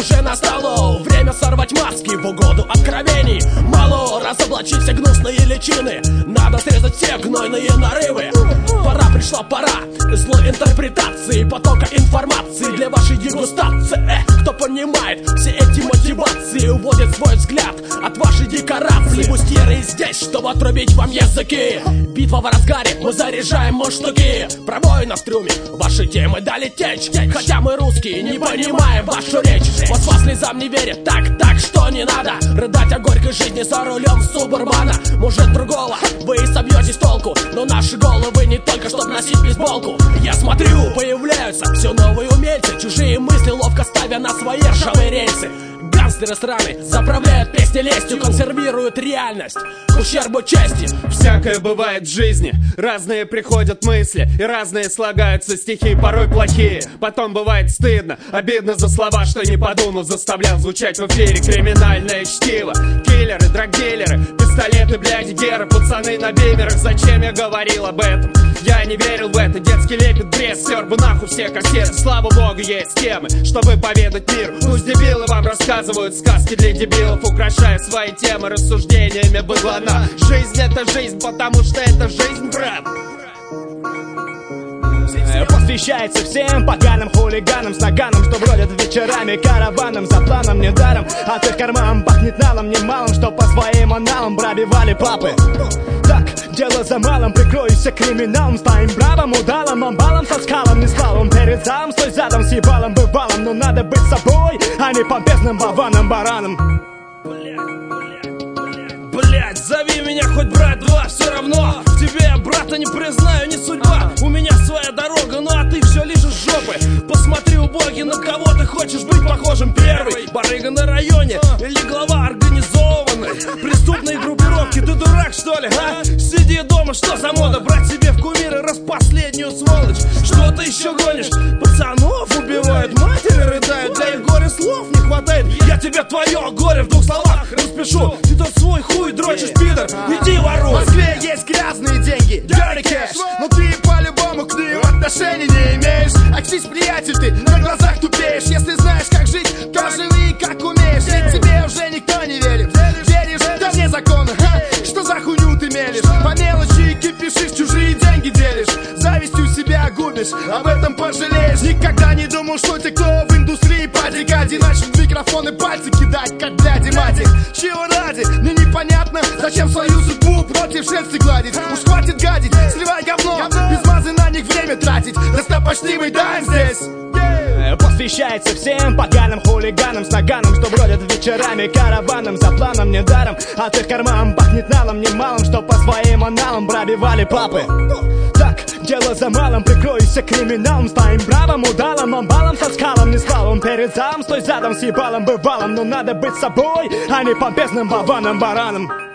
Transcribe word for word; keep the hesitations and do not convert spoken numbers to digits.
уже настало время сорвать маски в угоду откровений. Мало разоблачить все гнусные личины, надо срезать все гнойные нарывы. Пора, пришла пора злой интерпретации потока информации для вашей дегустации. Эх, кто понимает все эти мотивации, уводит свой взгляд от вашей декорации. Бустьеры здесь, чтобы отрубить вам языки. Битва в разгаре, мы заряжаем муштуки. Про воина в трюме, ваши темы дали течь. Хотя мы русские, не понимаем вашу речь. Вот вас слезам не верит, так, так, что не надо рыдать о горькой жизни за рулем субурбана. Может другого, вы и собьетесь толку, но наши головы не только, чтоб носить бейсболку. Я смотрю, появляются все новые умельцы, чужие мысли ловко ставя на свои ржавые рельсы. Гангстеры страны заправляют песни лестью, консервируют реальность к ущербу чести. Всякое бывает в жизни, разные приходят мысли, и разные слагаются стихи, порой плохие. Потом бывает стыдно, обидно за слова, что не подумал, заставлял звучать в эфире криминальное чтиво. Киллеры, драгдилеры, пистолеты, блядь, геры, пацаны на бимерах. Зачем я говорил об этом? Я не верил в это, детский лепет, бред, стер бы нахуй все кассеты. Слава богу, есть темы, чтобы поведать мир. Пусть дебилы вам рассказывают сказки для дебилов, украшая свои темы рассуждениями быдлана. Жизнь это жизнь, потому что это жизнь, брат. Посвящается всем поганым хулиганам с наганом, что бродят вечерами караваном за планом недаром. От их карман пахнет налом немалым, что по своим аналам пробивали папы. Так, дело за малым, прикроюсь криминалом, станем бравым удалом, амбалом со скалом, не слалом перед залом, стой задом, с ебалом бывалом. Но надо быть собой, а не помпезным баваном бараном. Блять, зови меня хоть брат два, все равно в тебе я брата не признаю, не судьба. У меня своя дорога, ну а ты все лижешь жопы. Посмотри, убогий, на кого ты хочешь быть похожим? Первый барыга на районе или глава организованной преступной группировки? Ты дурак, что ли, а? Сиди дома, что за мода? Брать себе в кумиры раз последнюю сволочь. Что ты еще гонишь? Пацанов убивают, матери рыдают, для их горя слов не хватает. Я тебе твое горе в двух словах распишу. Ты тот свой хуй дрочишь, пидор, иди воруй. В Москве есть грязные деньги, dirty cash, но ты по-любому к ним отношений не имеешь. Очнись, приятель, ты на глазах тупеешь. Если знаешь, как жить, то живи, как умеешь. Ведь тебе уже никто не верит. Веришь, да вне закона, ха? Что за хуйню ты мелешь? По мелочи кипишишь, чужие деньги делишь. Завистью себя губишь, об этом пожалеешь. Никогда не думал, что те, кто в индустрии по декаде, начнут в микрофоны пальцы кидать, как дяди мати. Чего ради? Мне непонятно, зачем свою судьбу против шерсти гладить. Уж хватит гадить, сливай говно, без мазы на них время тратить. Достопочтимый даем здесь. Посвящается всем поганым хулиганам с наганом, что бродят вечерами караваном за планом недаром. От их карман пахнет налом немалым, что по своим аналам пробивали папы. Так, дело за малым, прикроюсь криминалом, станем бравым удалом, амбалом со скалом, не слалом перед залом, стой задом, с ебалом бывалом. Но надо быть собой, а не помпезным баваном бараном.